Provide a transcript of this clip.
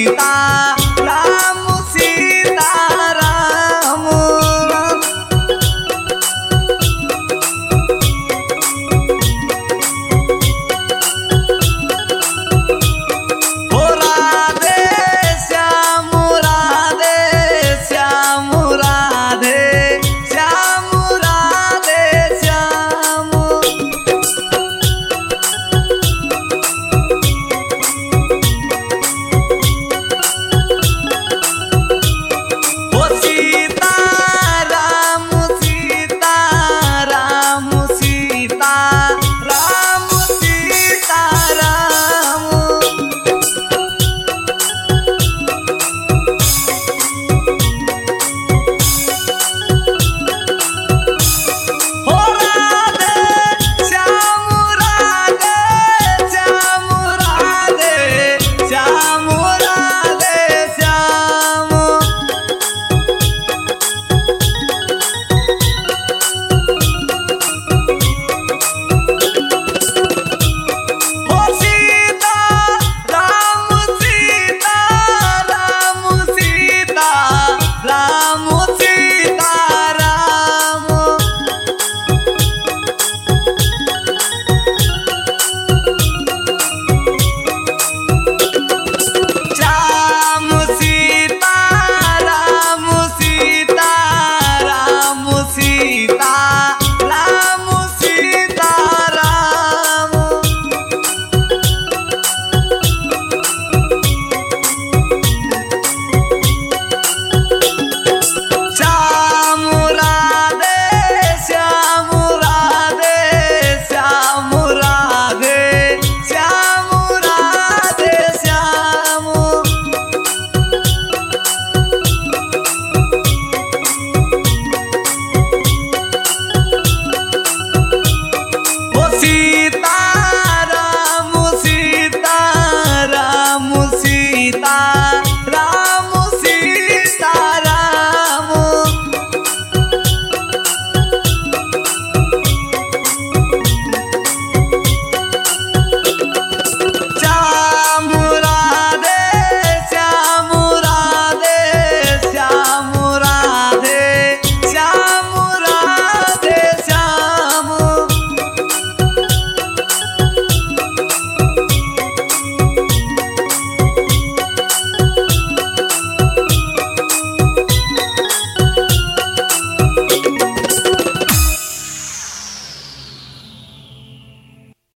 सीता राम सीता राम। हो राधे श्याम राधे श्याम राधे श्याम राधे श्याम। हो सीता राम सीता राम सीता राम सीता राम। हो राधे श्याम राधे श्याम राधे श्याम राधे श्याम। हो सीता राम सीता राम सीता राम सीता राम। श्याम सीता राम सीता राम सीता राम सीता राम। श्याम राधे श्याम राधे श्याम राधे श्याम राधे श्याम। हो सीता राम सीता राम सीता राम।